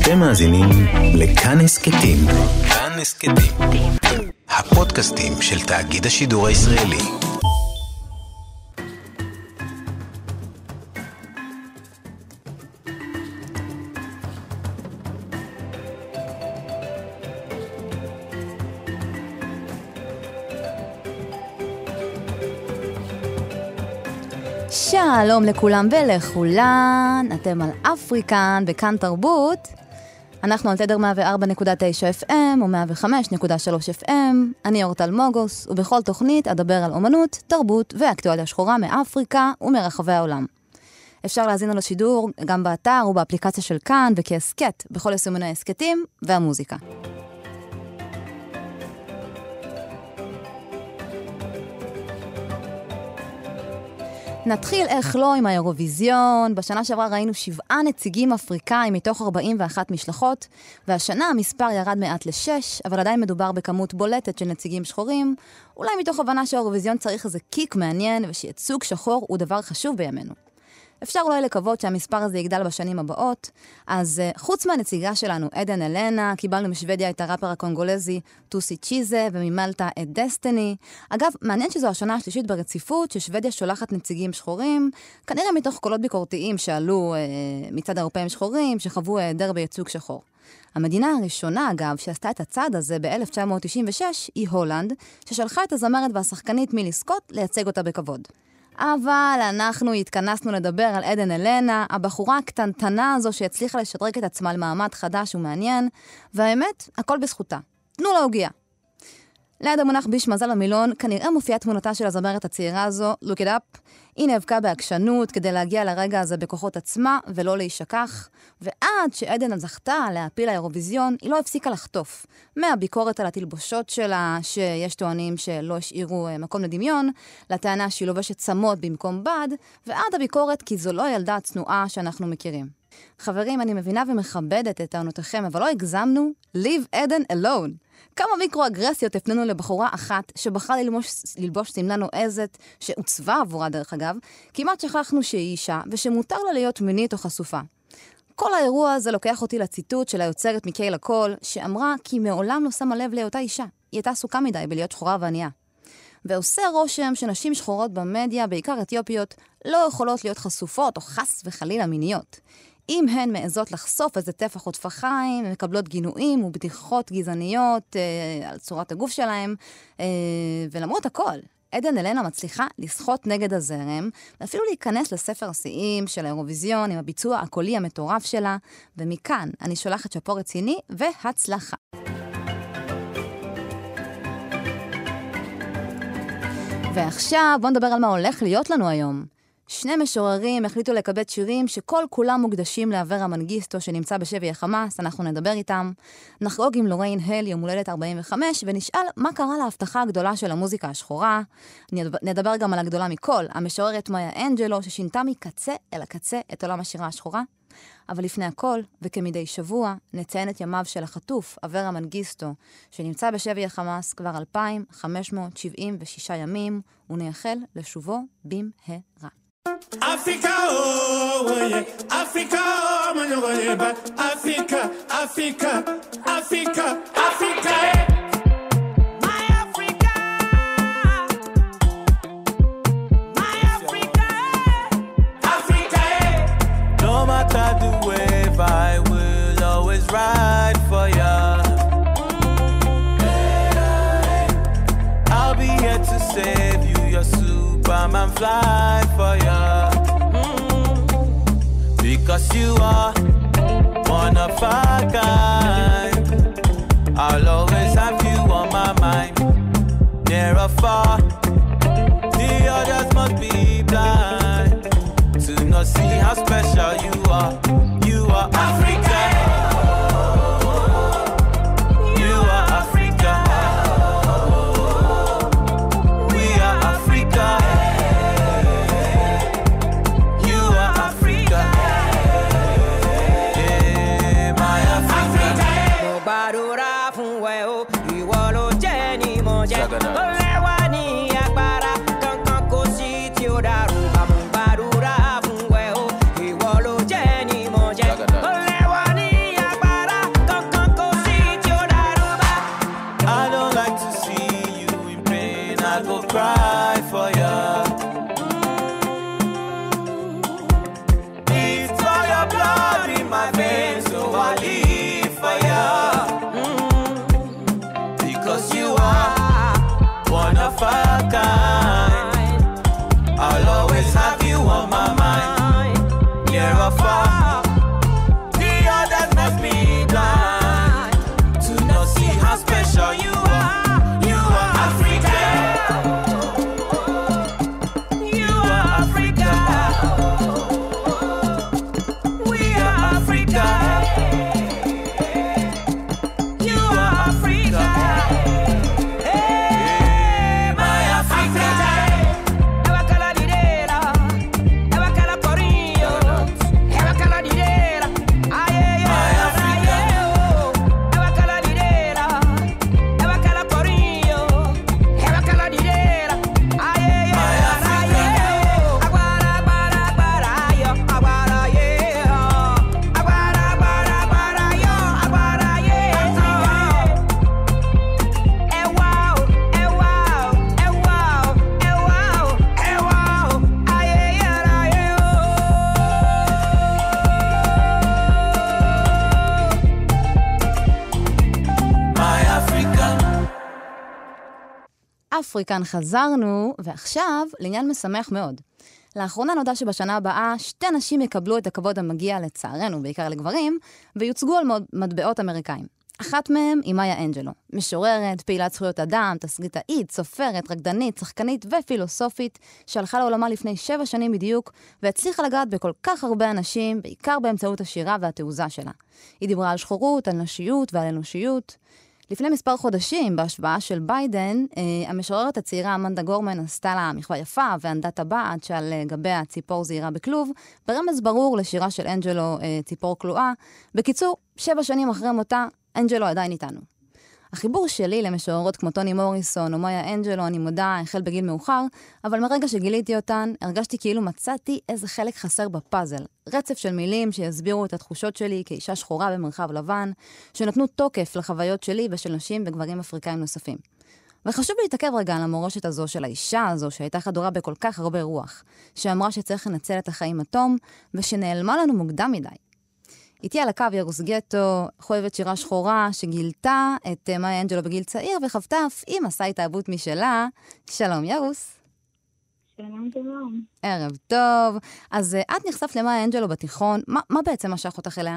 אתם מאזינים לכאן הסכתים. כאן הסכתים. הפודקאסטים של תאגיד השידור הישראלי. שלום לכולם ולכולן, אתם על אפריקן בכאן תרבות. אנחנו על תדר 104.9 FM או 105.3 FM. אני אורטל מוגוס, ובכל תוכנית אדבר על אומנות, תרבות ואקטואליה שחורה מאפריקה ומרחבי העולם. אפשר להזין על השידור גם באתר ובאפליקציה של כאן וכהסקט בכל יישומוני ההסקטים והמוזיקה. נתחיל איך לא עם האירוויזיון. בשנה שעברה ראינו 7 נציגים אפריקאים מתוך 41 משלחות, והשנה המספר ירד מעט ל6, אבל עדיין מדובר בכמות בולטת של נציגים שחורים, אולי מתוך הבנה שהאירוויזיון צריך איזה קיק מעניין, ושייצוג שחור הוא דבר חשוב בימינו. אפשר אולי לקוות שהמספר הזה יגדל בשנים הבאות. אז חוץ מהנציגה שלנו, עדן אלנה, קיבלנו משוודיה את הראפר הקונגולזי טוסי צ'יזה, וממלטה את דסטיני. אגב, מעניין שזו השנה השלישית ברציפות ששוודיה שולחת נציגים שחורים, כנראה מתוך קולות ביקורתיים שעלו מצד האירופאים שחורים, שחוו היעדר בייצוג שחור. המדינה הראשונה, אגב, שעשתה את הצעד הזה ב-1996, היא הולנד, ששלחה את הזמרת והשחקנית מילי סקוט לייצג אותה בכבוד. אבל אנחנו התכנסנו לדבר על עדן אלנה, הבחורה הקטנטנה הזו שהצליחה לשדרג את עצמה למעמד חדש ומעניין, והאמת, הכל בזכותה. תנו לה הוגיה. ליד המונח ביש מזל המילון, כנראה מופיעה תמונתה של הזמרת הצעירה הזו, Look It Up. היא נאבקה בעקשנות כדי להגיע לרגע הזה בכוחות עצמה ולא להישכח, ועד שעדן זכתה להפיל האירוויזיון, היא לא הפסיקה לחטוף. מהביקורת על התלבושות שלה, שיש טוענים שלא השאירו מקום לדמיון, לטענה שהיא לובשת צמות במקום בד, ועד הביקורת כי זו לא ילדה הצנועה שאנחנו מכירים. חברים, אני מבינה ומכבדת את טענותיכם, אבל לא הגזמנו, leave עדן alone. כמה מיקרו-אגרסיות הפננו לבחורה אחת שבחרה ללבוש סמלה נועזת שעוצבה עבורה דרך אגב, כמעט שכחנו שהיא אישה ושמותר לה להיות מינית או חשופה. כל האירוע הזה לוקח אותי לציטוט של היוצרת מיקיילה קול, שאמרה כי מעולם לא שמה לב להיותה אישה. היא הייתה עסוקה מדי בלהיות שחורה וענייה. ועושה רושם שנשים שחורות במדיה, בעיקר אתיופיות, לא יכולות להיות חשופות או חס וחלילה מיניות. אם הן מעזות לחשוף איזה טפח או טפחיים, מקבלות גינויים ובדיחות גזעניות על צורת הגוף שלהם, ולמרות הכל, עדן אלנה מצליחה לשחות נגד הזרם, ואפילו להיכנס לספר השיאים של האירוויזיון עם הביצוע הקולי המטורף שלה, ומכאן אני שולחת שפור רציני והצלחה. ועכשיו בוא נדבר על מה הולך להיות לנו היום. 2 משוררים החליטו לקבץ שירים שכל כולם מוקדשים לאברה מנגיסטו שנמצא בשבי החמאס, אנחנו נדבר איתם. נחגוג עם לוריין הל יום הולדת 45 ונשאל מה קרה להבטחה הגדולה של המוזיקה השחורה. נדבר גם על הגדולה מכל, המשוררת מאיה אנג'לו ששינתה מקצה אל הקצה את עולם השירה השחורה. אבל לפני הכל, וכמדי שבוע, נציין את ימיו של החטוף, אברה מנגיסטו, שנמצא בשבי החמאס כבר 2,576 ימים, ונייחל לשובו במהרה. Africa, oh yeah, Africa, oh man, oh yeah, but Africa, Africa, Africa, Africa. My Africa, my Africa, Africa. No matter the wave, I will always ride for ya. I'll be here to save you, your Superman fly for ya. Because you are one of a kind, I'll always have you on my mind, near or far. The others must be blind to not see how special you are. You are Africa. You are Africa. We are Africa. Africa. You are Africa. Hey, my Africa. Ebakala didela, ebakala korio, ebakala didela. Aye, my Africa. Ebakala didela, ebakala korio, ebakala didela. Aye, my Africa. Agbara, agbara, agbara, yo, agbara, yeah. Agbara, agbara, agbara, yo, agbara, yeah. Eh, wow, eh, wow, eh, wow, eh, wow, eh, wow. Aye, yeah, yeah, my Africa. אפריקן חזרנו, ועכשיו לעניין משמח מאוד. לאחרונה נודע שבשנה הבאה 2 נשים יקבלו את הכבוד המגיע לצערנו, בעיקר לגברים, ויוצגו על מטבעות אמריקאים. אחת מהם היא מאיה אנג'לו, משוררת, פעילת זכויות אדם, תסריטאית, סופרת, רקדנית, שחקנית ופילוסופית, שהלכה לעולמה לפני 7 שנים בדיוק, והצליחה לגעת בכל כך הרבה אנשים, בעיקר באמצעות השירה והתעוזה שלה. היא דיברה על שחורות, על נשיות ועל אנושיות. לפני מספר חודשים, בהשבעה של ביידן, המשוררת הצעירה אמנדה גורמן עשתה לה מחווה יפה וענדה טבעת שעל גביה ציפור זעירה בכלוב, ברמז ברור לשירה של אנג'לו ציפור כלואה. בקיצור, 7 שנים אחרי מותה, אנג'לו עדיין איתנו. החיבור שלי למשוררות כמו טוני מוריסון או מאיה אנג'לו, אני מודה, החל בגיל מאוחר, אבל מרגע שגיליתי אותן, הרגשתי כאילו מצאתי איזה חלק חסר בפאזל. רצף של מילים שיסבירו את התחושות שלי כאישה שחורה במרחב לבן, שנתנו תוקף לחוויות שלי ושל נשים וגברים אפריקאים נוספים. וחשוב להתעכב רגע על המורשת הזו של האישה הזו שהייתה חדורה בכל כך הרבה רוח, שאמרה שצריך לנצל את החיים התום ושנעלמה לנו מוקדם מדי. איתי על הקו ירוס גטו, חובבת שירה שחורה, שגילתה את מאיה אנג'לו בגיל צעיר, וחוותה אף היא מסע התאהבות משלה. שלום ירוס. שלום שלום. ערב טוב. אז את נחשפת למאיה אנג'לו בתיכון, מה בעצם משך אותך אליה?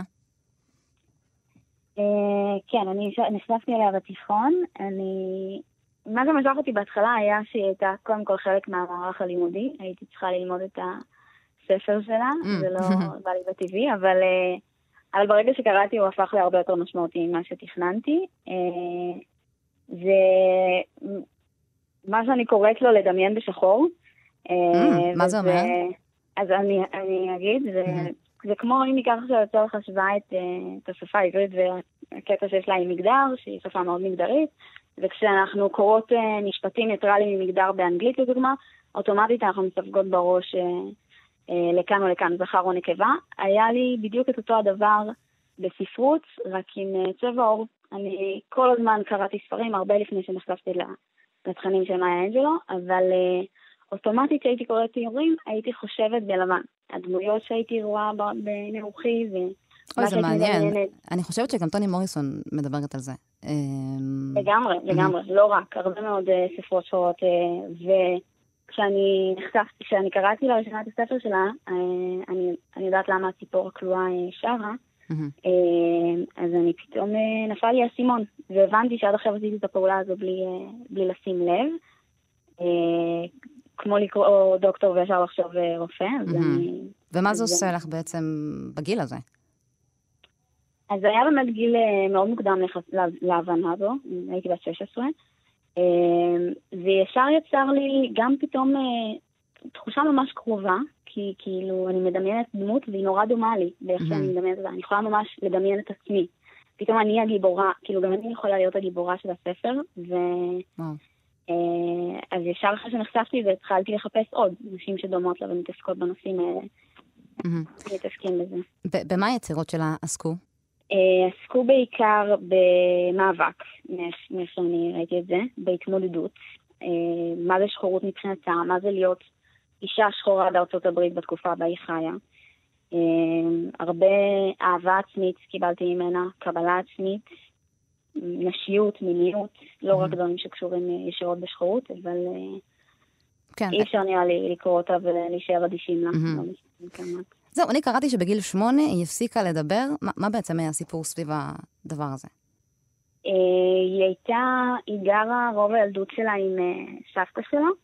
כן, אני נחשפתי אליה בתיכון. מה זה משך אותי בהתחלה היה שהיא הייתה קודם כל חלק מהמערך הלימודי. הייתי צריכה ללמוד את הספר שלה, זה לא בא לי בטבעי, אבל ברגע שקראתי הוא הפך להרבה יותר משמעותי ממה שתכננתי. זה מה שאני קוראת לו לדמיין בשחור. מה זה אומר? אז אני אגיד, זה כמו אם ניקח שלצורך השוואה את השפה העברית והקטע שיש לה עם מגדר, שהיא שפה מאוד מגדרית, וכשאנחנו קוראות משפטים ניטרליים עם מגדר באנגלית לדוגמה, אוטומטית אנחנו מספגות בראש לכאן או לכאן, זכר או נקבה. היה לי בדיוק את אותו הדבר בספרות, רק עם צבע עור. אני כל הזמן קראתי ספרים, הרבה לפני שנחשפתי לתכנים של מאיה אנג'לו, אבל אוטומטית שהייתי קוראת תיאורים, הייתי חושבת בלבן. הדמויות שהייתי רואה בנרוחי, אוי, זה מעניין. אני חושבת שגם טוני מוריסון מדברת על זה. לגמרי, לגמרי. לא רק, הרבה מאוד ספרות שחורות, כשאני קראתי לראשונה את הספר שלה, אני יודעת למה הציפור הכלואה שרה, אז אני פתאום נפל לי הסימון, והבנתי שעד עכשיו עשיתי את הפעולה הזו בלי לשים לב, כמו לקרוא דוקטור וישר לחשוב רופא. ומה זה עושה לך בעצם בגיל הזה? אז זה היה באמת גיל מאוד מוקדם להבנה הזו, הייתי בת 16, וישר יצר לי גם פתאום תחושה ממש קרובה, כי כאילו אני מדמיינת דמות והיא נורא דומה לי באיך שאני מדמיינת אותה. אני יכולה ממש לדמיין את עצמי. פתאום אני הגיבורה, כאילו גם אני יכולה להיות הגיבורה של הספר, אז ישר אחרי שנחשפתי והתחלתי לחפש עוד נשים שדומות לה ומתעסקות בנושאים האלה. מתעסקים בזה. במה היצירות שלה עסקו? עסקו בעיקר במאבק, מאיך שאני ראיתי את זה, בהתמודדות. מה זה שחורות מבחינתה, מה זה להיות אישה שחורה בארצות הברית בתקופה בה היא חיה. הרבה אהבה עצמית קיבלתי ממנה, קבלה עצמית, נשיות, מיניות, לא רק דברים שקשורים ישירות בשחורות, אבל אי אפשר נראה לי לקרוא אותה ולהישאר אדישים לה. זהו, אני קראתי שבגיל 8 היא הפסיקה לדבר. מה בעצם היה הסיפור סביב הדבר הזה? היא גרה רוב הילדות שלה עם סבתא שלה,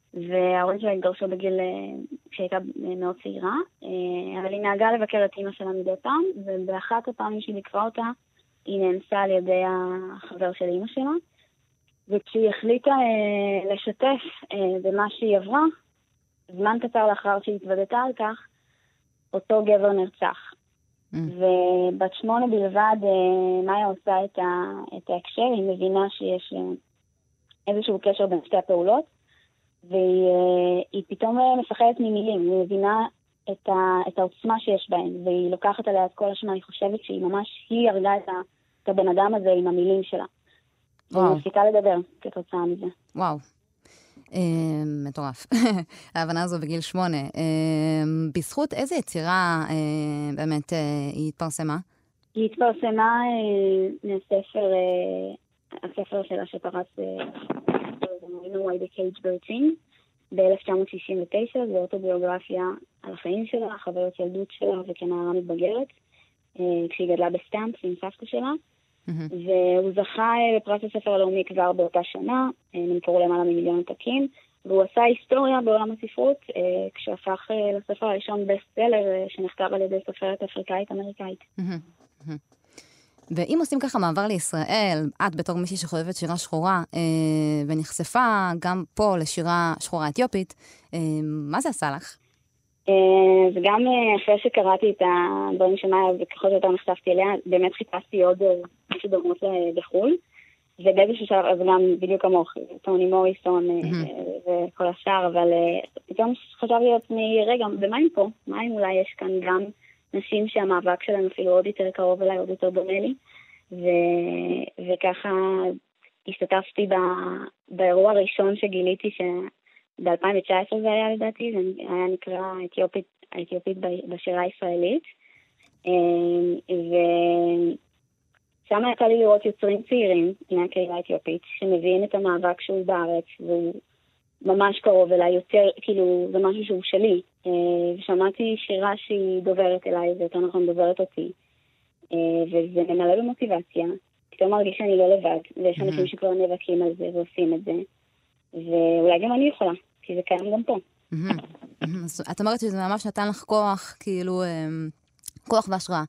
וההורים שלה התגרשו בגיל שהייתה מאוד צעירה, אבל היא נהגה לבקר את אמא שלה מדי פעם, ובאחת הפעמים שהיא ביקרה אותה, היא נאנסה על ידי החבר של אמא שלה, וכשהיא החליטה לשתף במה שהיא עברה, זמן קצר לאחר שהיא התוודתה על כך, אותו גבר נרצח. ובת 8 בלבד, מאיה עושה את ההקשר, היא מבינה שיש איזשהו קשר בין שתי הפעולות, והיא פתאום מפחדת ממילים, היא מבינה את העוצמה שיש בהן, והיא לוקחת עליה את כל השנה, היא חושבת שהיא ממש, היא הרגה את הבן אדם הזה עם המילים שלה. והיא מפסיקה לדבר כתוצאה מזה. וואו. מטורף. ההבנה הזו בגיל 8. בזכות איזה יצירה באמת היא התפרסמה? היא התפרסמה מהספר, הספר שלה שפרץ Why the Cage Birthing ב-1969, זו אוטוביוגרפיה על החיים שלה, החוויות ילדות שלה וכנערה מתבגרת, כשהיא גדלה בסטאמפס עם סבתא שלה. והוא זכה בפרס הספר הלאומי כבר באותה שנה, נמכרו למעלה ממיליון עותקים, והוא עשה היסטוריה בעולם הספרות, כשהפך לספר הראשון בסטסלר שנכתב על ידי סופרת אפריקאית אמריקאית. ואם עושים ככה מעבר לישראל, את בתור מישהי שחובבת שירה שחורה, ונחשפה גם פה לשירה שחורה אתיופית, מה זה עשה לך? וגם אחרי שקראתי את הדברים שמאיה וככל שיותר נחשפתי אליה, באמת חיפשתי עוד משהו דומות בחול, ובאיזשהו שלב, אז גם בדיוק כמוך, טוני מוריסון וכל השאר, אבל פתאום חשבתי לעצמי, רגע, ומה אם פה? מה אם אולי יש כאן גם נשים שהמאבק שלהם אפילו עוד יותר קרוב אליי, עוד יותר דומה לי, וככה השתתפתי באירוע הראשון שגיליתי ב-2019 זה היה לדעתי, זה היה נקרא האתיופית בשירה הישראלית, ושם הייתה לי לראות יוצרים צעירים מהקהילה האתיופית, שמביאים את המאבק שהוא בארץ, והוא ממש קרוב אליי, יותר, כאילו, זה משהו שהוא שלי, ושמעתי שירה שהיא דוברת אליי, זה יותר נכון דוברת אותי, וזה ממלא במוטיבציה, פתאום מרגיש שאני לא לבד, ויש אנשים שכבר נאבקים על זה ועושים את זה, ואולי גם אני יכולה, כי זה קיים גם פה. את אומרת שזה ממש נתן לך כוח, כאילו, כוח והשראה.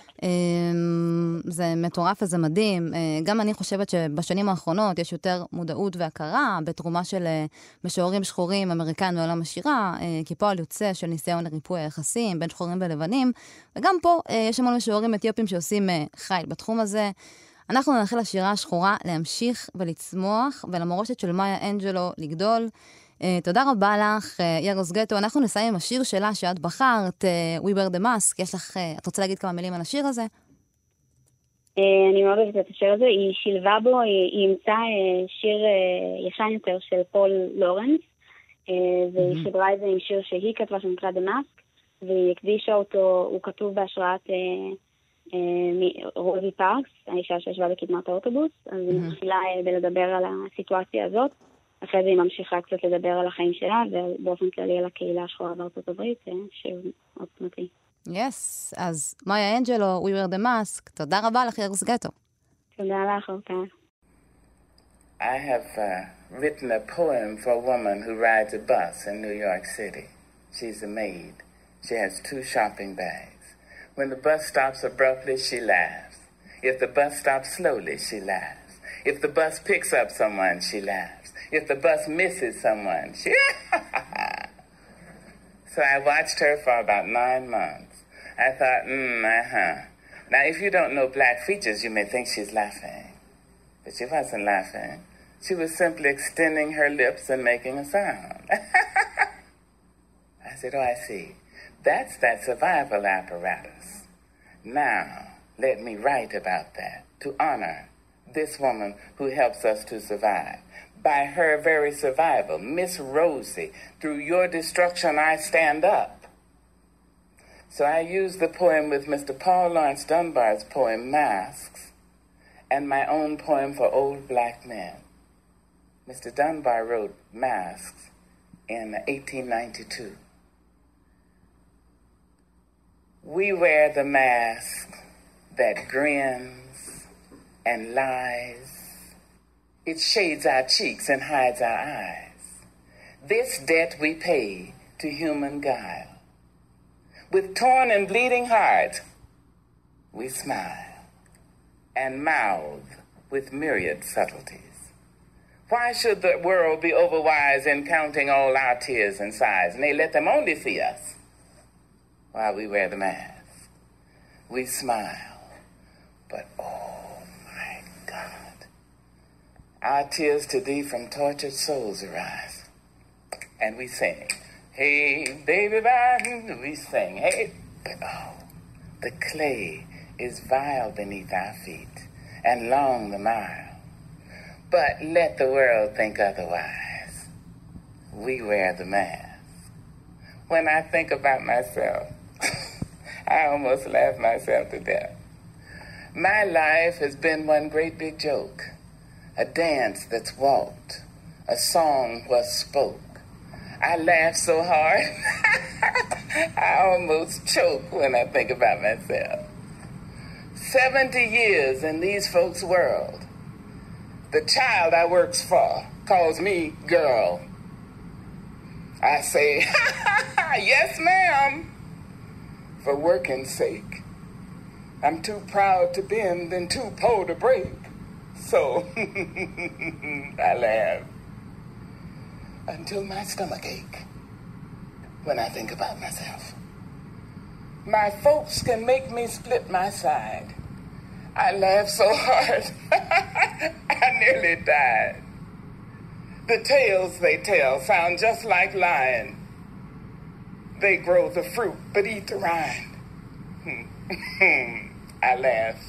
זה מטורף וזה מדהים. גם אני חושבת שבשנים האחרונות יש יותר מודעות והכרה בתרומה של משוררים שחורים אמריקאים בעולם השירה, כפועל יוצא של ניסיון לריפוי היחסים בין שחורים ולבנים, וגם פה יש המון משוררים אתיופים שעושים חיל בתחום הזה. אנחנו נאחל לשירה השחורה להמשיך ולצמוח, ולמורשת של מאיה אנג'לו לגדול. תודה רבה לך, ירוס גטו. אנחנו נסיים עם השיר שלה שאת בחרת, We Wear the Mask. את רוצה להגיד כמה מילים על השיר הזה? אני מאוד אוהבת את השיר הזה. היא שילבה בו, היא אימצה שיר ישן יותר של פול לורנס, והיא חיברה את זה עם שיר שהיא כתבה שנקרא The Mask, והיא הקדישה אותו, הוא כתוב בהשראת רוזי פארקס, האישה שישבה בקדמת האוטובוס, אז היא מתחילה בלדבר על הסיטואציה הזאת, אחרי זה היא ממשיכה קצת לדבר על החיים שלה, ובאופן כללי על הקהילה השחורה בארצות הברית, שיר עוצמתי. יס, אז מאיה אנג'לו, We Wear the Mask, תודה רבה לך ירוס גטו. תודה לך, אורטה. I have written a poem for a woman who rides a bus in New York City. She's a maid. She has 2 shopping bags. When the bus stops abruptly, she laughs. If the bus stops slowly, she laughs. If the bus picks up someone, she laughs. If the bus misses someone, she... So I watched her for about 9 months. I thought, Now, if you don't know black features, you may think she's laughing. But she wasn't laughing. She was simply extending her lips and making a sound. I said, oh, I see. That's that survival apparatus. Now, let me write about that to honor this woman who helps us to survive. By her very survival, Miss Rosie, through your destruction I stand up. So I used the poem with Mr. Paul Laurence Dunbar's poem, Masks, and my own poem for old black men. Mr. Dunbar wrote Masks in 1892. We wear the mask that grins and lies. It shades our cheeks and hides our eyes. This debt we pay to human guile. With torn and bleeding hearts, we smile and mouth with myriad subtleties. Why should the world be overwise in counting all our tears and sighs? Nay, let them only see us while we wear the mask. We smile, but oh my God, our tears to thee from tortured souls arise. And we sing, hey, baby, bye. We sing, hey, but oh, the clay is vile beneath our feet, and long the mile. But let the world think otherwise. We wear the mask. When I think about myself, I almost laugh myself to death. My life has been one great big joke, a dance that's walked, a song was spoke. I laugh so hard, I almost choke when I think about myself. 70 years in these folks' world. The child I works for calls me girl. I say, yes, ma'am, for working's sake. I'm too proud to bend and too poor to break. So I laugh until my stomach ache when I think about myself. My folks can make me split my side. I laughed so hard, I nearly died. The tales they tell sound just like lying. They grow the fruit, but eat the rind. I laugh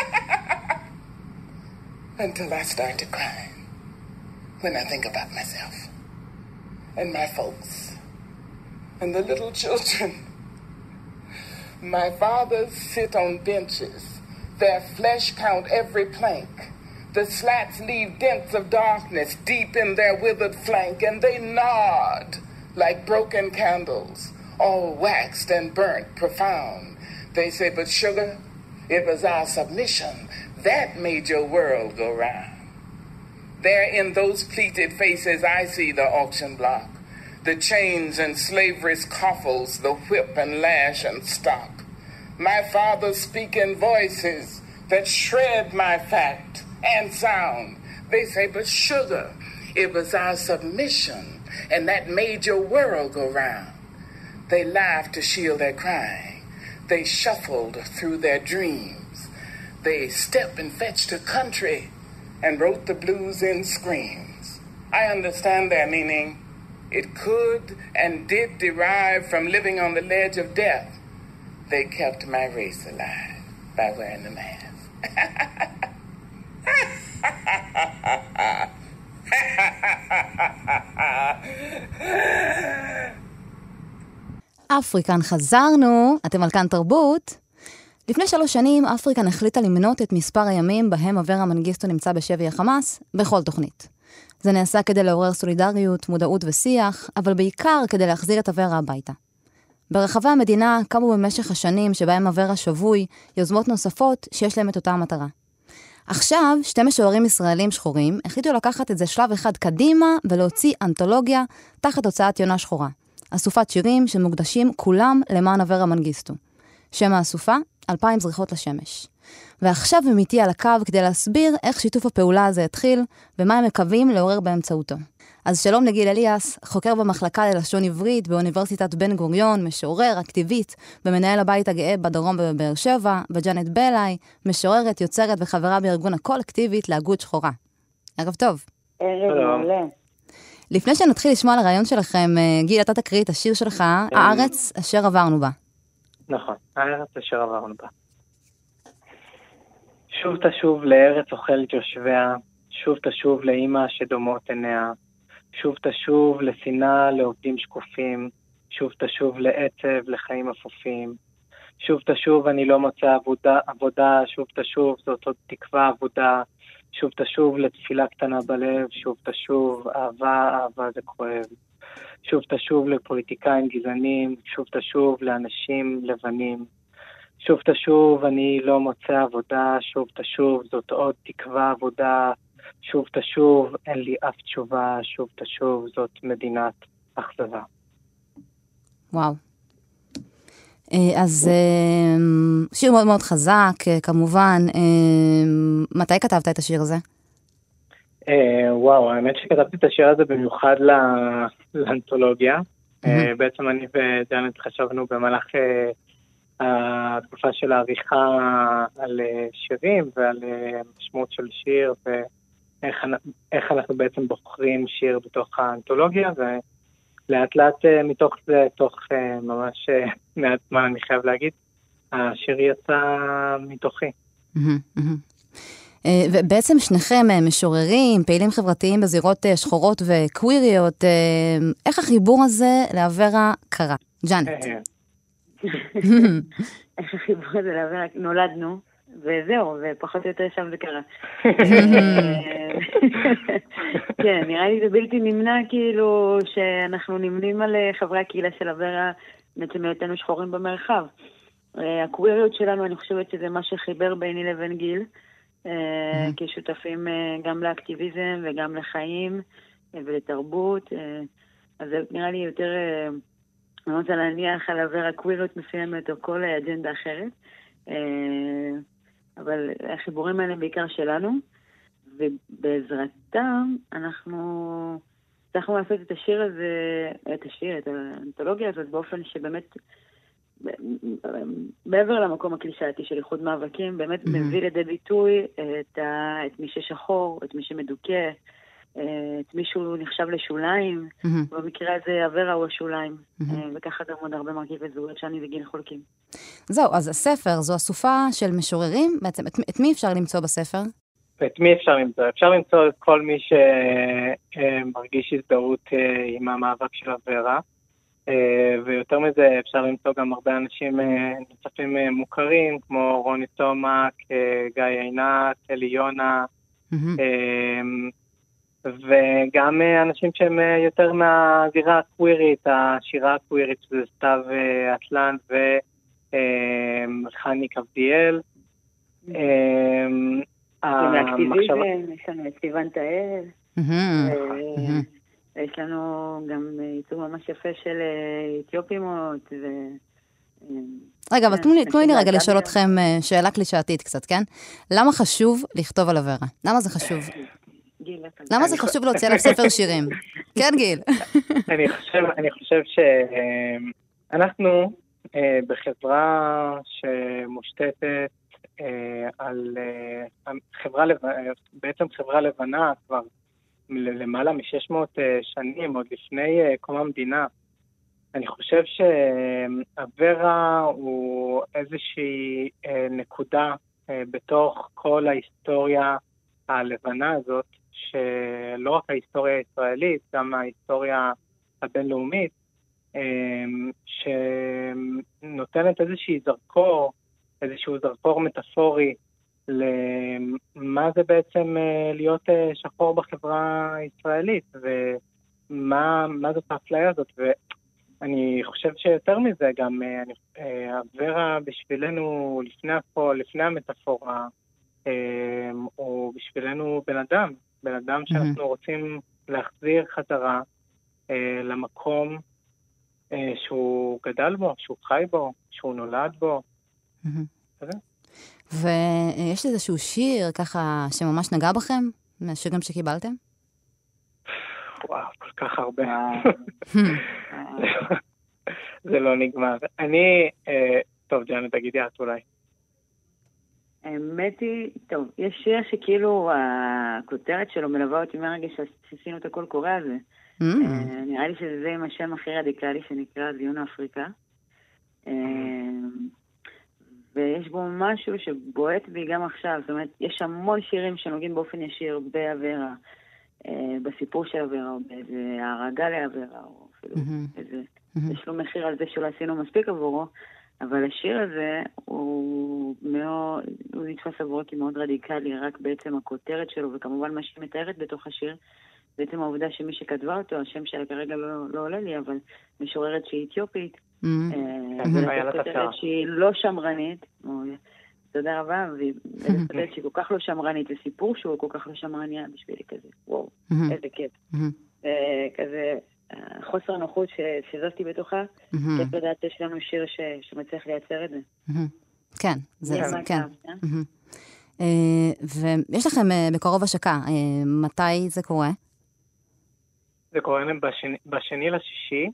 until I start to cry when I think about myself and my folks and the little children. My fathers sit on benches. Their flesh count every plank. The slats leave dents of darkness deep in their withered flank, and they nod like broken candles, all waxed and burnt profound. They say, but sugar, it was our submission that made your world go round. There in those pleated faces I see the auction block, the chains and slavery's coffles, the whip and lash and stock. My fathers speak in voices that shred my fact and sound. They say, but sugar, it was our submission, and that made your world go round. They laughed to shield their crying. They shuffled through their dreams. They stepped and fetched a country and wrote the blues in screams. I understand their meaning. It could and did derive from living on the ledge of death. They kept my race alive by wearing the mask. אפריקן, חזרנו, אתם על כאן תרבות. לפני 3 שנים, אפריקן החליטה למנות את מספר הימים בהם אברה מנגיסטו נמצא בשבי החמאס בכל תוכנית. זה נעשה כדי לעורר סולידריות, מודעות ושיח, אבל בעיקר כדי להחזיר את אברה הביתה. ברחבי המדינה קמו במשך השנים שבהם אברה שבוי יוזמות נוספות שיש להם את אותה המטרה. עכשיו, 2 משוררים ישראלים שחורים החליטו לקחת את זה שלב אחד קדימה ולהוציא אנתולוגיה תחת הוצאת יונה שחורה. אסופת שירים שמוקדשים כולם למען אברה מנגיסטו. שם האסופה, 2000 זריחות לשמש. ועכשיו הם איתי על הקו כדי להסביר איך שיתוף הפעולה הזה התחיל ומה הם מקווים לעורר באמצעותו. אז שלום לגיל אליאס, חוקר במחלקה ללשון עברית באוניברסיטת בן גוריון, משורר, אקטיביסט, ומנהל הבית הגאה בדרום בבאר שבע, וג'אנט בלאי, משוררת, יוצרת וחברה בארגון הקולקטיבית להגות שחורה. ערב טוב. ערב מעולה. לפני שנתחיל לשמוע על הרעיון שלכם, גיל, אתה תקריא את השיר שלך, הארץ אשר עברנו בה. נכון, הארץ אשר עברנו בה. שוב תשוב לארץ אוכלת יושביה, שוב תשוב לאמא שדומות עיניה, שוב תשוב לשנאה לעובדים שקופים, שוב תשוב לעצב לחיים אפופים, שוב תשוב אני לא מוצא עבודה, שוב תשוב זאת עוד תקווה עבודה, שוב תשוב לתפילה קטנה בלב, שוב תשוב אהבה זה כואב, שוב תשוב לפוליטיקאים גזענים, שוב תשוב לאנשים לבנים, שוב תשוב אני לא מוצא עבודה, שוב תשוב זאת עוד תקווה עבודה, שוב תשוב אין לי אף תשובה, שוב תשוב זאת מדינת אכזבה. וואו. אז שיר מאוד מאוד חזק, כמובן. מתי כתבת את השיר הזה? וואו, האמת שכתבתי את השיר הזה במיוחד לאנתולוגיה. בעצם אני וג'אנט חשבנו במהלך התקופה של העריכה על שירים ועל משמעות של שיר, ואיך אנחנו בעצם בוחרים שיר בתוך האנתולוגיה, ולאט לאט מתוך זה, תוך ממש מעט זמן אני חייב להגיד, השיר יצא מתוכי. ובעצם שניכם משוררים, פעילים חברתיים בזירות שחורות וקוויריות, איך החיבור הזה לאברה קרה? ג'אנט. איך החיבור הזה לאברה, נולדנו, וזהו, ופחות או יותר שם זה קרה. כן, נראה לי זה בלתי נמנע, כאילו, שאנחנו נמנים על חברי הקהילה של אברה, בעצם היותנו שחורים במרחב. הקוויריות שלנו, אני חושבת שזה מה שחיבר ביני לבין גיל, כשותפים גם לאקטיביזם וגם לחיים ולתרבות. אז זה נראה לי יותר, אני רוצה להניח על אברה קוויריות מסוימת או כל אג'נדה אחרת. אבל החיבורים האלה בעיקר שלנו, ובעזרתם אנחנו צריכים לעשות את השיר הזה, את האנתולוגיה הזאת, באופן שבאמת, מעבר למקום הקלישאתי של איחוד מאבקים, באמת מביא לידי ביטוי את מי ששחור, את מי שמדוכא, את מי שהוא נחשב לשוליים, במקרה הזה אברה הוא השוליים, וככה גם עוד הרבה מרכיבי זהויות שאני וגיל חולקים. זהו, אז הספר, זו אסופה של משוררים, בעצם את מי אפשר למצוא בספר? את מי אפשר למצוא? אפשר למצוא את כל מי שמרגיש הזדהות עם המאבק של אברה, ויותר מזה אפשר למצוא גם הרבה אנשים נוספים מוכרים, כמו רוני תומק, גיא עינת, אלי יונה, וגם אנשים שהם יותר מהזירה הקווירית, השירה הקווירית, שזה סתיו אטלן וחני קבדיאל. ומאקטיביזם, יש לנו את סיוון תאל, יש לנו גם ייצוג ממש יפה של אתיופימות. רגע, אבל תנו לי רגע לשאול אתכם שאלה קלישאתית קצת, כן? למה חשוב לכתוב על אברה? למה זה חשוב? למה זה חשוב להוציא עליו ספר שירים? כן, גיל. אני חושב שאנחנו בחברה שמושתתת על בעצם חברה לבנה כבר למעלה מ-600 שנים, עוד לפני קום המדינה. אני חושב שאברה הוא איזושהי נקודה בתוך כל ההיסטוריה הלבנה הזאת, שלא רק ההיסטוריה הישראלית, גם ההיסטוריה הבינלאומית, שנותנת איזשהו זרקור מטאפורי למה זה בעצם להיות שחור בחברה הישראלית, ומה זאת האפליה הזאת. ואני חושב שיותר מזה, גם אברה בשבילנו, לפני המטאפורה, הוא בשבילנו בן אדם שאנחנו רוצים להחזיר חזרה למקום שהוא גדל בו, שהוא חי בו, שהוא נולד בו. ויש איזשהו שיר ככה שממש נגע בכם, מהשירים שקיבלתם? וואו, כל כך הרבה. זה לא נגמר. טוב, ג'אנה, תגידי את אולי. האמת היא, טוב, יש שיר שכאילו הכותרת שלו מלווה אותי מהרגע שעשינו את הכל קורא הזה. נראה לי שזה עם השם הכי רדיקלי שנקרא דיון אפריקה. ויש בו משהו שבועט בי גם עכשיו. זאת אומרת, יש המון שירים שנוגעים באופן ישיר באברה, בסיפור של אברה, או באיזה הרגה לאברה, או אפילו איזה, יש לו מחיר על זה שלא עשינו מספיק עבורו. אבל השיר הזה הוא נתפס עבורו כמאוד רדיקלי, רק בעצם הכותרת שלו, וכמובן מה שהיא מתארת בתוך השיר, בעצם העובדה שמי שכתבה אותו, השם שלה כרגע לא עולה לי, אבל משוררת שהיא אתיופית, וכותרת שהיא לא שמרנית, תודה רבה, והיא כותרת שהיא כל כך לא שמרנית, וסיפור שהוא כל כך לא שמרני בשבילי כזה, וואו, איזה כיף. כזה, החוסר הנוחות שזזתי בתוכה, כיף לדעת שיש לנו שיר שמצליח לייצר את זה. כן, זה כן. ויש לכם בקרוב השקה, מתי זה קורה? זה קורה בשני לשישי,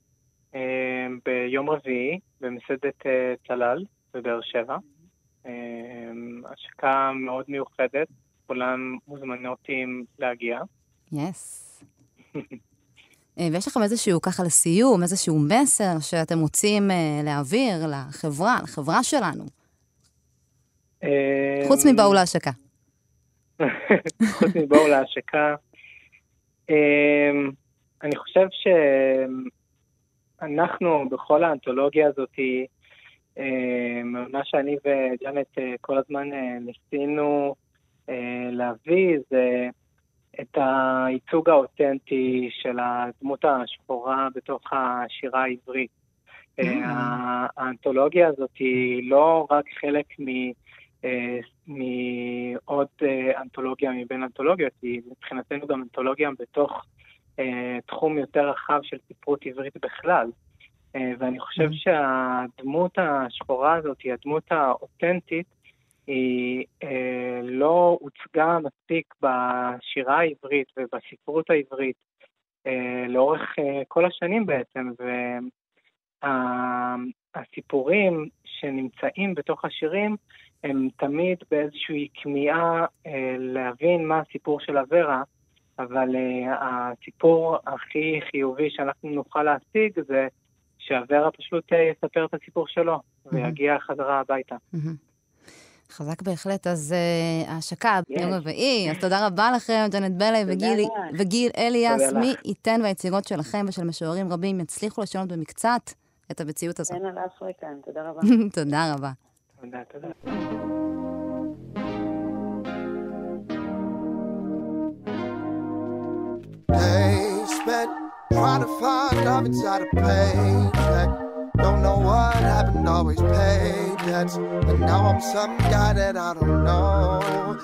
ביום רביעי, במסעדת צלל בבאר שבע. השקה מאוד מיוחדת, כולם מוזמנים להגיע. יס. ויש לכם איזשהו ככה לסיום, איזשהו מסר שאתם רוצים להעביר לחברה שלנו? חוץ מבאו להשקה. חוץ מבאו להשקה. אני חושב שאנחנו בכל האנתולוגיה הזאת, מה שאני וג'אנט כל הזמן ניסינו להביא, זה את הייצוג האותנטי של הדמות השחורה בתוך השירה העברית. האנתולוגיה הזאת היא לא רק חלק מעוד אנתולוגיה מבין אנתולוגיות, היא מבחינתנו גם אנתולוגיה בתוך תחום יותר רחב של ספרות עברית בכלל. ואני חושב שהדמות השחורה הזאת, היא הדמות האותנטית, היא לא הוצגה מספיק בשירה העברית ובספרות העברית לאורך כל השנים בעצם, והסיפורים שנמצאים בתוך השירים הם תמיד באיזושהי כמיהה להבין מה הסיפור של הוורה, אבל הסיפור הכי חיובי שאנחנו נוכל להשיג זה שהוורה פשוט יספר את הסיפור שלו ויגיע חזרה הביתה. חזק בהחלט, אז ההשקה ביום רביעי, אז תודה רבה לכם, ג'אנט בלה וגיל אליאס, מי ייתן והיצירות שלכם ושל משוררים רבים יצליחו לשנות במקצת את המציאות הזאת. אין על אפריקה, תודה רבה. תודה רבה. תודה. They spent trying to find love inside a paycheck. Don't know what happened, always paid debts. And now I'm some guy that I don't know.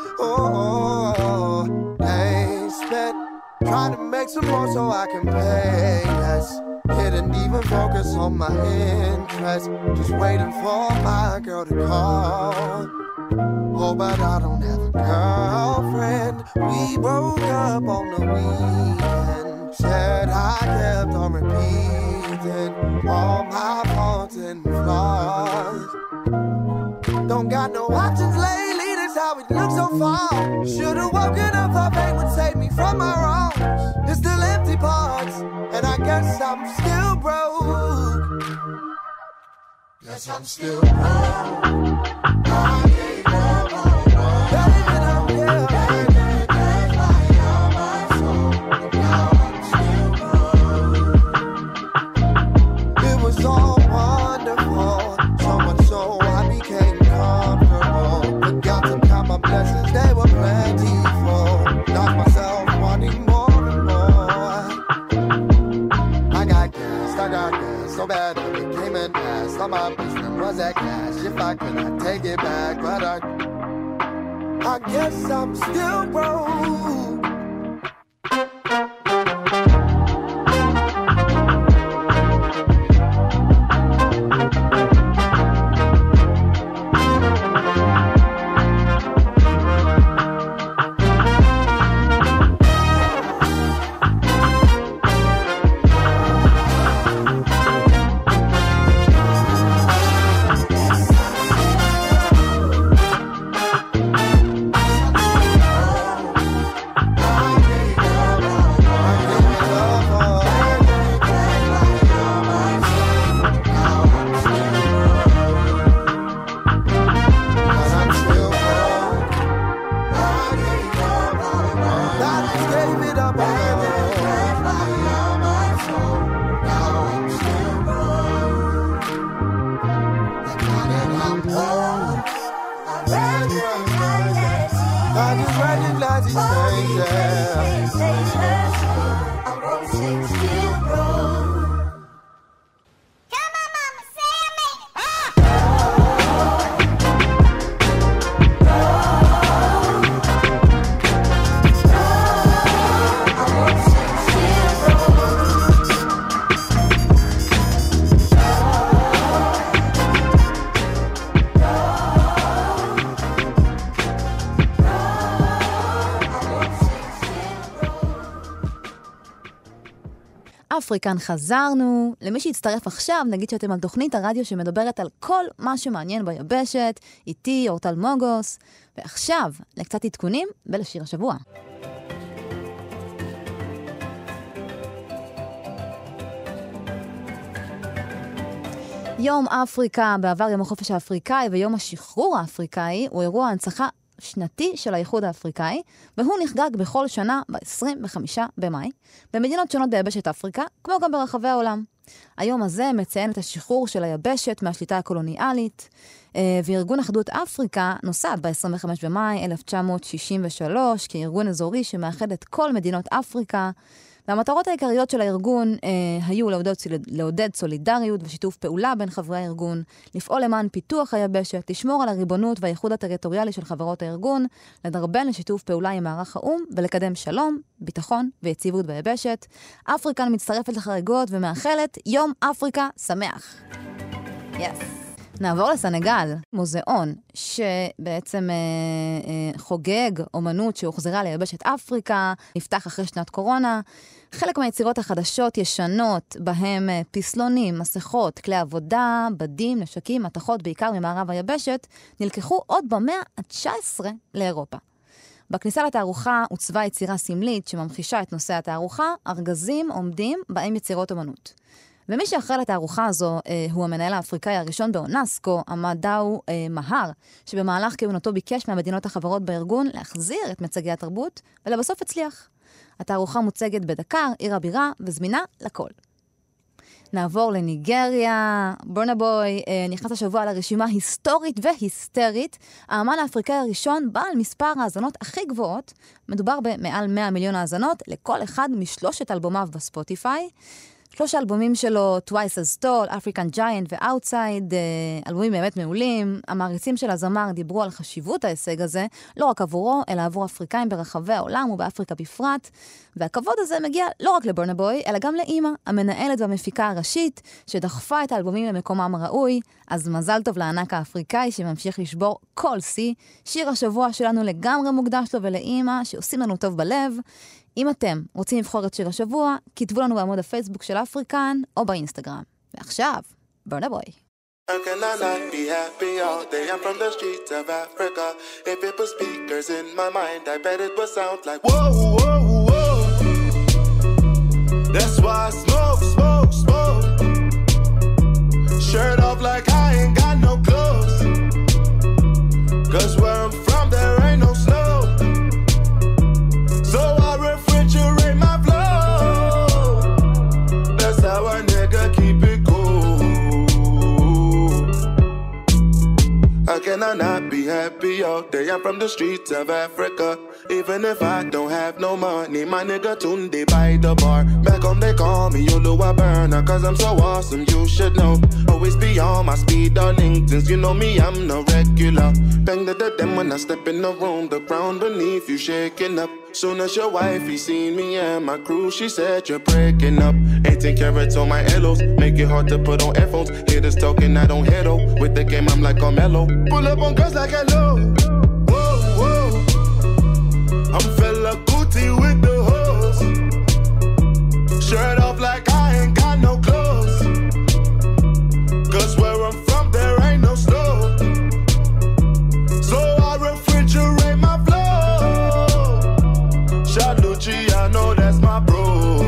Oh, they spent trying to make some more so I can pay less. Didn't even focus on my interests. Just waiting for my girl to call. Oh, but I don't have a girlfriend. We broke up on the weekend. Said I kept on repeating all my faults and flaws. Don't got no options lately, that's how it looks so far. Should've woken up, thought fate would save me from my wrongs. There's still empty parts, and I guess I'm still broke. Guess I'm still broke. I gave up on love. Baby, don't care. So bad I became an ass. All my business was that cash. If I could, I'd take it back. But I guess I'm still broke. אפריקן חזרנו. למי שהצטרף עכשיו, נגיד שאתם על תוכנית הרדיו שמדברת על כל מה שמעניין ביבשת, איתי, אורטל מוגוס. ועכשיו, לקצת עדכונים ולשיר השבוע. יום אפריקה, בעבר יום החופש האפריקאי ויום השחרור האפריקאי, הוא אירוע הנצחה שנתי של האיחוד האפריקאי, והוא נחגג בכל שנה ב-25 במאי, במדינות שונות ביבשת אפריקה, כמו גם ברחבי העולם. היום הזה מציין את השחרור של היבשת מהשליטה הקולוניאלית, וארגון אחדות אפריקה נוסד ב-25 במאי 1963 כארגון אזורי שמאחד את כל מדינות אפריקה, והמטרות העיקריות של הארגון היו לעודד סולידריות ושיתוף פעולה בין חברי הארגון, לפעול למען פיתוח היבשת, לשמור על הריבונות והייחוד הטריטוריאלי של חברות הארגון, לדרבן לשיתוף פעולה עם מערך האום ולקדם שלום, ביטחון ויציבות ביבשת. אפריקן מצטרפת לחריגות ומאחלת יום אפריקה שמח. יס. נעבור לסנגל, מוזיאון שבעצם חוגג אומנות שהוחזרה ליבשת אפריקה, נפתח אחרי שנת קורונה. חלק מהיצירות החדשות ישנות, בהם פסלונים, מסכות, כלי עבודה, בדים, נשקים, מתכות, בעיקר ממערב היבשת, נלקחו עוד במאה ה-19 לאירופה. בכניסה לתערוכה הוצבה יצירה סמלית שממחישה את נושא התערוכה, ארגזים עומדים בהם יצירות אומנות. ומי שאחראי לתערוכה הזו הוא המנהל האפריקאי הראשון באונסקו, אמדאו מהר, שבמהלך כהונתו ביקש מהמדינות החברות בארגון להחזיר את מצגי התרבות, ולבסוף הצליח. התערוכה מוצגת בדקר, עיר הבירה, וזמינה לכל. נעבור לניגריה. בורנה בוי נכנס השבוע לרשימה היסטורית והיסטרית. האמן האפריקאי הראשון בעל מספר האזנות הכי גבוהות. מדובר במעל 100 מיליון האזנות לכל אחד משלושת אלבומיו בספוטיפיי. 3 אלבומים שלו, Twice as Tall, African Giant ו-Outside, אלבומים באמת מעולים. המעריצים של הזמר דיברו על חשיבות ההישג הזה, לא רק עבורו, אלא עבור אפריקאים ברחבי העולם ובאפריקה בפרט. והכבוד הזה מגיע לא רק לבורנה בוי, אלא גם לאמא, המנהלת והמפיקה הראשית, שדחפה את האלבומים למקומם הראוי. אז מזל טוב לענק האפריקאי שממשיך לשבור כל שיא. שיר השבוע שלנו לגמרי מוקדש לו ולאמא, שעושים לנו טוב בלב. אם אתם רוצים לבחור את שיר השבוע, כתבו לנו בעמוד הפייסבוק של אפריקן או באינסטגרם. ועכשיו, בורנה בוי. How can I not be happy all day? I'm from the streets of Africa. If it was speakers in my mind, I bet it would sound like whoa, whoa, whoa. That's why I smoke, smoke, smoke. Shirt off like I ain't got no clothes. Cause where I'm from there ain't no snow. So I refrigerate my flow. That's how a nigga keep it cool. How can I not be happy all day? I'm from the streets of Africa. Even if I don't have no money, my nigga Tunde by the bar. Back home they call me Yolo a burner, cause I'm so awesome, you should know. Always be on my speed Darlingtons, you know me, I'm no regular. Bang the them when I step in the room, the ground beneath you shaking up. Soon as your wifey seen me and my crew, she said you're breaking up. 18 carats on my elos, make it hard to put on earphones. Haters talking, I don't head out. With the game, I'm like Carmelo. Pull up on girls like hello. Whoa, whoa. I'm fella Gucci with the hose. Shirt off like I ain't got no clothes. Cause where I'm from, there ain't no snow. So I refrigerate my flow. Shalucci, I know that's my bro.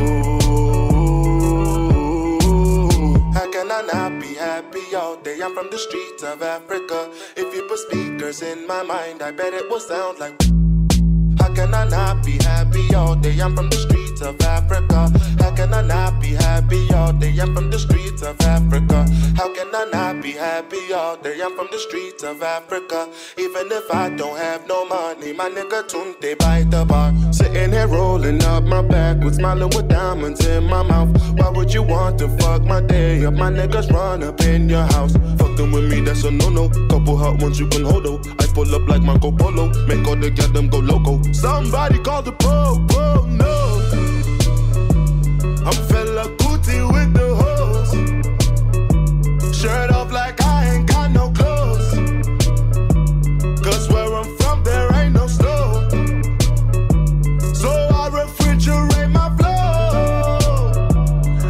How can I not be happy all day? I'm from the streets of Africa. If you put speakers in my mind, I bet it will sound like. How can I not be happy all day? I'm from the streets of Africa. How can I not be happy all day? I'm from the streets of Africa. How can I not be happy all day? I'm from the streets of Africa. Even if I don't have no money, my nigga Tunde by the bar. Sitting here rolling up my backwards, smiling with diamonds in my mouth. Why would you want to fuck my day up? My niggas run up in your house. Fucking with me, that's a no-no. Couple hot ones you can hold up. I pull up like Marco Polo, make all the get them go loco. Somebody call the pro, no. I'm fella Gucci with the hose. Shirt off like I ain't got no clothes. Cause where I'm from there ain't no snow. So I refrigerate my flow.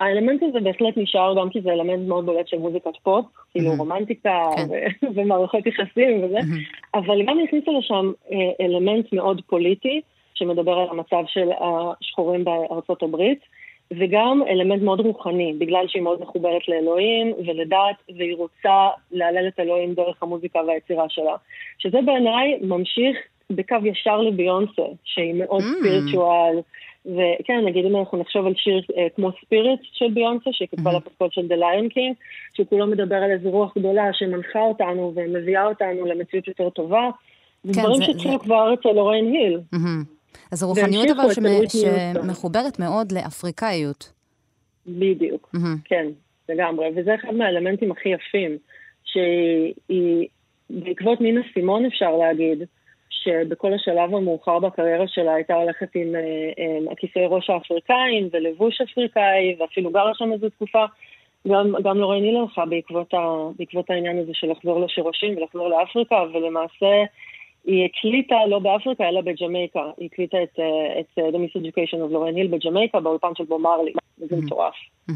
האלמנט הזה בהחלט נשאר גם כי זה אלמנט מאוד בולט של מוזיקת פופ, כאילו רומנטיקה ומערכות יחסים וזה, אבל גם הכניסו לשם אלמנט מאוד פוליטי, שמדבר על המצב של השחורים בארצות הברית, וגם אלמנט מאוד רוחני, בגלל שהיא מאוד מחוברת לאלוהים ולדת, והיא רוצה להלל את אלוהים דרך המוזיקה והיצירה שלה. שזה בעיניי ממשיך בקו ישר לביונסה, שהיא מאוד ספיריטואל, וכן, נגיד אם אנחנו נחשוב על שיר כמו ספיריט של ביונסה, שהיא כתבה לפסקול של The Lion King, שכולו מדבר על איזו רוח גדולה שמנחה אותנו ומביאה אותנו למציאות יותר טובה, ודברים שהתחילו כבר אצל לוריין היל. אז הרוחניות אבל שמחוברת מאוד לאפריקאיות. בדיוק, כן, לגמרי. וזה אחד מהאלמנטים הכי יפים, שהיא בעקבות נינה סימון אפשר להגיד, שבכל השלב המאוחר בקריירה שלה הייתה הולכת עם הכיסוי ראש האפריקאים ולבוש אפריקאי, ואפילו גרה שם איזו תקופה. גם לוריין היל הלכה בעקבות העניין הזה של לחזור לשורשים ולחזור לאפריקה, ולמעשה היא הקליטה לא באפריקה אלא בג'מייקה. היא הקליטה את The Miseducation of לוריין היל בג'מייקה באולפן של בוב מרלי. זה מטורף.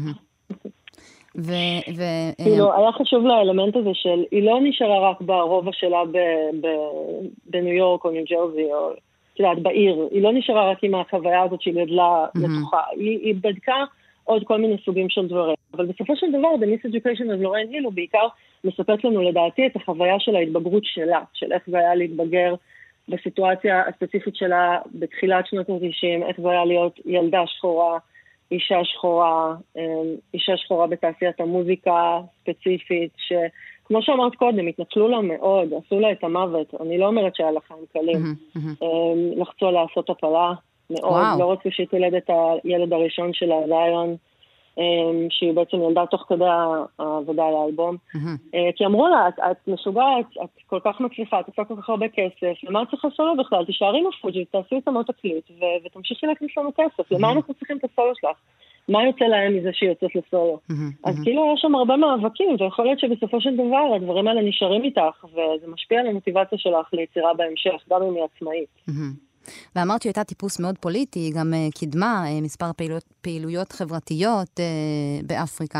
כאילו, היה חשוב לאלמנט הזה של, היא לא נשארה רק ברובע שלה בניו יורק או ניו ג'רזי, או תדעת, בעיר. היא לא נשארה רק עם החוויה הזאת שהיא גדלה לתוכה. היא בדקה עוד כל מיני סוגים של דברים. אבל בסופו של דבר, The Miseducation of לוריין היל הוא בעיקר מספק לנו לדעתי את החוויה של ההתבגרות שלה, של איך זה היה להתבגר בסיטואציה הספציפית שלה בתחילת שנות ה-90, איך זה היה להיות ילדה שחורה, אישה שחורה בתעשיית המוזיקה ספציפית, שכמו שאמרת קודם, התנצלו לה מאוד, עשו לה את המוות. אני לא אומרת שהיה לחיים קלים. לחצו לעשות הפלה מאוד, לא רצו שהיא תולד את הילד הראשון של הליון, שהיא בעצם ילדה תוך כדי העבודה על האלבום. כי אמרו לה, את משוגעת, את כל כך מצליחה, את עושה כל כך הרבה כסף, למה את צריכה סולו בכלל? תישארי עם הפוג'י, תעשי את המות תקליט, ותמשיכי להכניס לנו כסף. למה אנחנו צריכים את הסולו שלך? מה יוצא להם מזה שהיא יוצאת לסולו? אז כאילו יש שם הרבה מאבקים, ויכול להיות שבסופו של דבר הדברים האלה נשארים איתך, וזה משפיע על המוטיבציה שלך ליצירה בהמשך, גם אם היא עצמאית. ואמרת שהייתה טיפוס מאוד פוליטי, היא גם קידמה מספר פעילויות חברתיות באפריקה.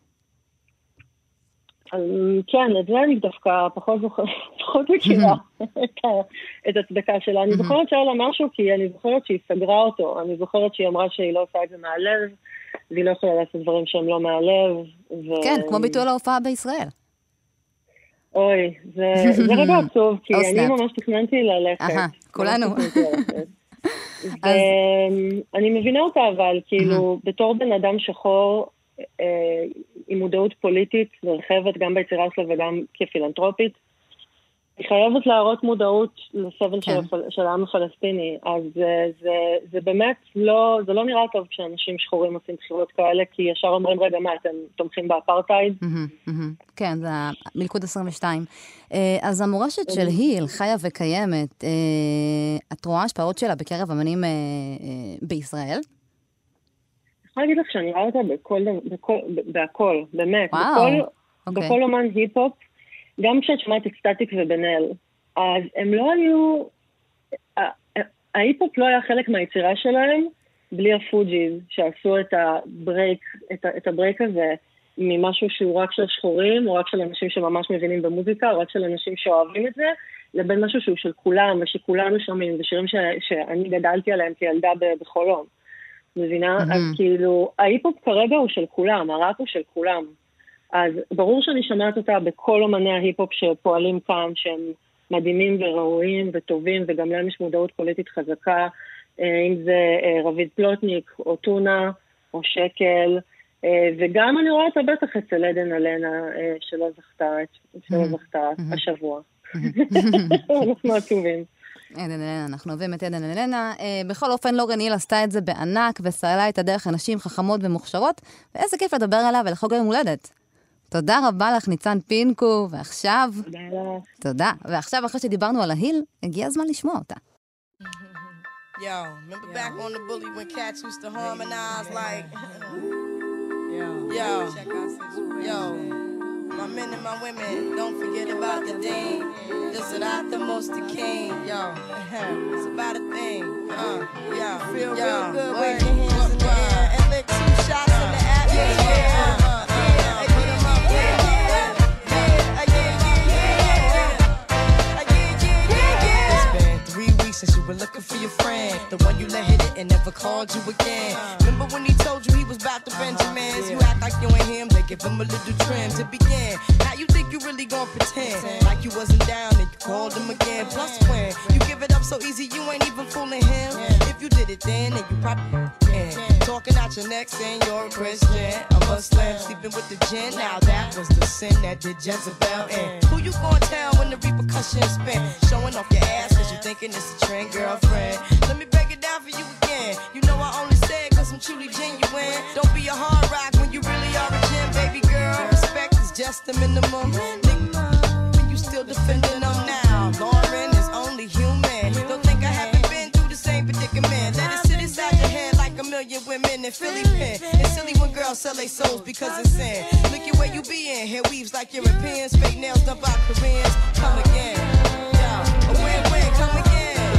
כן, את זה אני דווקא פחות מכירה את הצדקה שלה. אני זוכרת שהיה לה משהו, כי אני זוכרת שהיא סגרה אותו. אני זוכרת שהיא אמרה שהיא לא עושה את זה מהלב, והיא לא יכולה לעשות דברים שהם לא מהלב. כן, כמו ביטול ההופעה בישראל. אוי, זה רגע עצוב, כי אני ממש תכננתי ללכת. כולנו. אני מבינה אותה, אבל כאילו, בתור בן אדם שחור, עם מודעות פוליטית ורחבת גם ביצירה שלה וגם כפילנטרופית, היא חייבת להראות מודעות לסבל של העם הפלסטיני, אז זה באמת לא, זה לא נראה טוב כשאנשים שחורים עושים בחירות כאלה, כי ישר אומרים, רגע, מה, אתם תומכים באפרטייד? כן, זה מלכוד 22. אז המורשת של היל חיה וקיימת, את רואה השפעות שלה בקרב אמנים בישראל? אני יכולה להגיד לך שאני רואה אותה בהכל, באמת, בכל אומן היפ-הופ, גם כשאת שמעת את סטטיק ובן-אל, אז הם לא היו, ההיפ-הופ לא היה חלק מהיצירה שלהם, בלי הפוג'יז, שעשו את הברייק הזה, ממשהו שהוא רק של שחורים, או רק של אנשים שממש מבינים במוזיקה, או רק של אנשים שאוהבים את זה, לבין משהו שהוא של כולם, ושכולנו שומעים, ושירים שאני גדלתי עליהם כילדה בחולון. מבינה? אז כאילו, ההיפ-הופ כרגע הוא של כולם, הראפ הוא של כולם. אז ברור שאני שומעת אותה בכל אומני ההיפ-הופ שפועלים כאן, שהם מדהימים וראויים וטובים, וגם להם יש מודעות פוליטית חזקה, אם זה רביד פלוטניק, או טונה, או שקל, וגם אני רואה אותה בטח אצל עדן אלנה, שלא זכתה השבוע. אנחנו עצובים. עדן אלנה, אנחנו אוהבים את עדן אלנה. בכל אופן, לורן היל עשתה את זה בענק, וסעלה את הדרך אנשים חכמות ומוכשרות, ואיזה כיף לדבר עליו ולחוג יום הולדת. תודה רבה לך, ניצן פינקו, ועכשיו... תודה לך. תודה. ועכשיו, אחרי שדיברנו על ההיל, הגיע הזמן לשמוע אותה. Yo, remember back on the bully when cats used to harmonize like... Yo, my men and my women, don't forget about the dean. This is not the most the king. Yo, it's about a thing. Feel real good, wave your hands in the air and lick 2 shots in the atmosphere. Since you were looking for your friend, the one you let hit it and never called you again. Remember when he told you he was about to Benjamins? You act like you ain't him, they give him a little trim to begin. Now you think you really gon' pretend like you wasn't down and you called him again. Plus when you give it up so easy, you ain't even fooling him. If you did it then you probably can. Talking out your neck saying you're a Christian, a Muslim, sleeping with the gin. Now that was the sin that did Jezebel in. Who you gonna tell when the repercussions spin? Showing off your ass cause you thinking it's a trend, girlfriend. Let me break it down for you again. You know I only say it cause I'm truly genuine. Don't be a hard rock when you really are a gem, baby girl. Respect is just the minimum. Nigga, you still defending them now. Lauren is only human. Don't think I haven't been through the same predicament. Let it sit inside your head like a million women in Philly pen. It's silly when girls sell their souls because it's sin. Look at where you be in. Hair weaves like Europeans. Fake nails done by Koreans. Come again. A win-win, come again.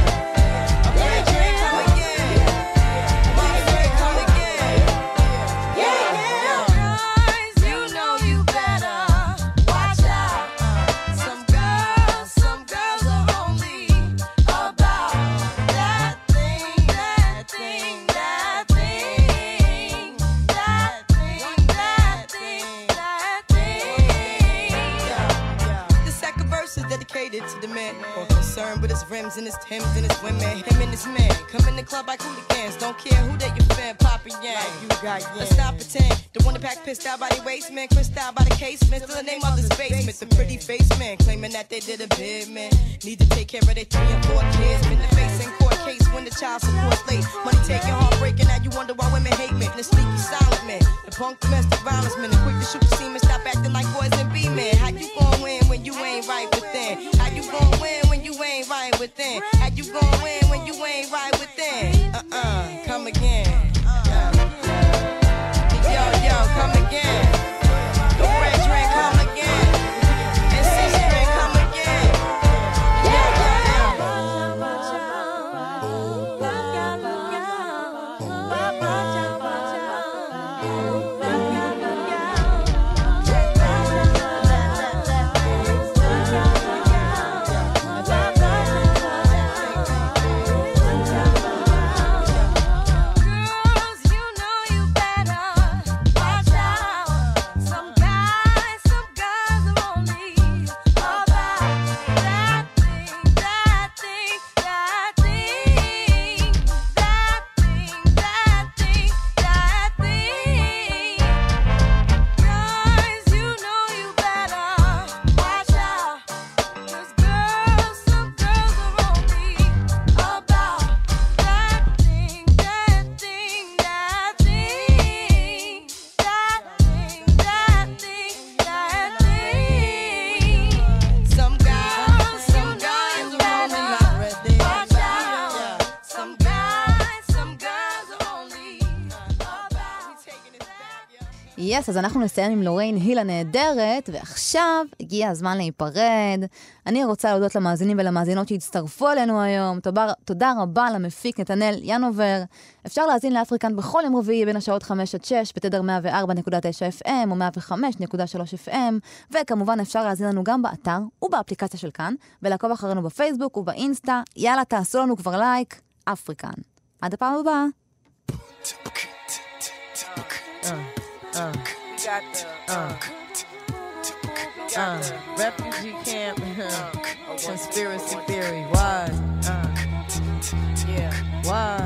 To the man, more concerned with his rims and his Timbs and his women. Him and his man come in the club like hooligans. Don't care who they you fan, Papa Yang. Like you got yang. Let's not pretend. The one that pack pissed out by the waistman, crissed out by the casement. Still the name of this basement. The pretty face man claiming that they did a bid, man. Need to take care of their 3 and 4 kids. Been the face in court case when the child support's late. Money taking, heartbreaking. Now you wonder why women hate men. The sneaky silent man, the punk domestic violence man, the quick to shoot the semen. Stop acting like boys and be men. How you gon' win when you ain't right within? How you gon' win when you ain't right within? How you gon' win when you ain't right within? Come again. Yo, come again. The red drink, come again. And 6 drink, come again. אז אנחנו נסיים עם לוריין היל הנהדרת, ועכשיו הגיע הזמן להיפרד. אני רוצה להודות למאזינים ולמאזינות שהצטרפו אלינו היום. תודה רבה למפיק נתנאל ינובר. אפשר להאזין לאפריקן בכל יום רביעי בין השעות 5 עד 6, בתדר 104.9 FM או 105.3 FM, וכמובן אפשר להאזין לנו גם באתר ובאפליקציה של כאן, ולעקוב אחרינו בפייסבוק ובאינסטה. יאללה, תעשו לנו כבר לייק, אפריקן. עד הפעם הבאה. We got the refugee camp conspiracy theory. Why? Yeah. Why?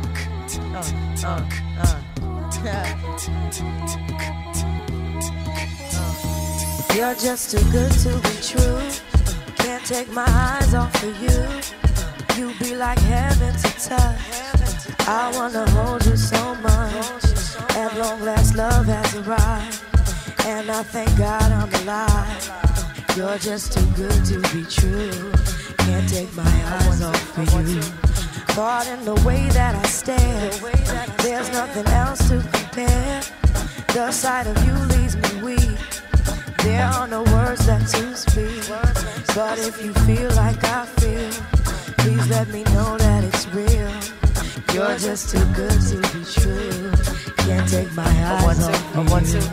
You're just too good to be true. Can't take my eyes off of you. You be like heaven to touch. I wanna hold you so much. At long last, love has arrived, and I thank God I'm alive. You're just too good to be true. Can't take my eyes off of you. Caught in the way that I stare. There's nothing else to compare. The sight of you leaves me weak. There are no words left to speak. But if you feel like I feel, please let me know that it's real. You're just too good to be true. can't take my eyes off you.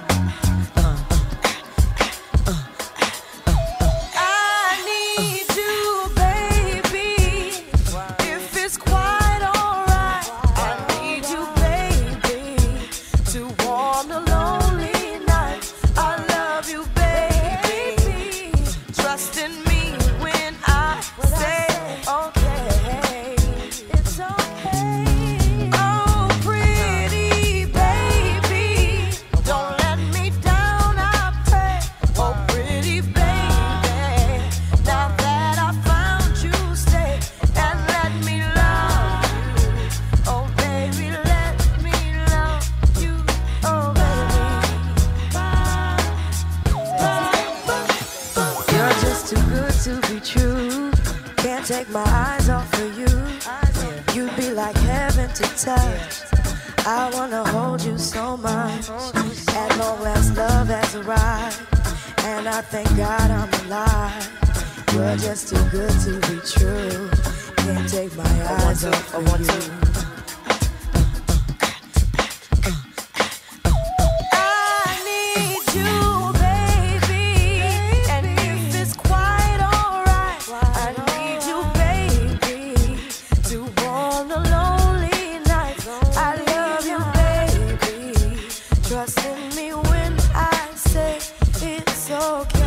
Take my eyes off of you. You'd be like heaven to touch. I wanna hold you so much. At long last, love has arrived, and I thank God I'm alive. You're just too good to be true. Can't take my eyes off of you. Trust in me when I say it's okay.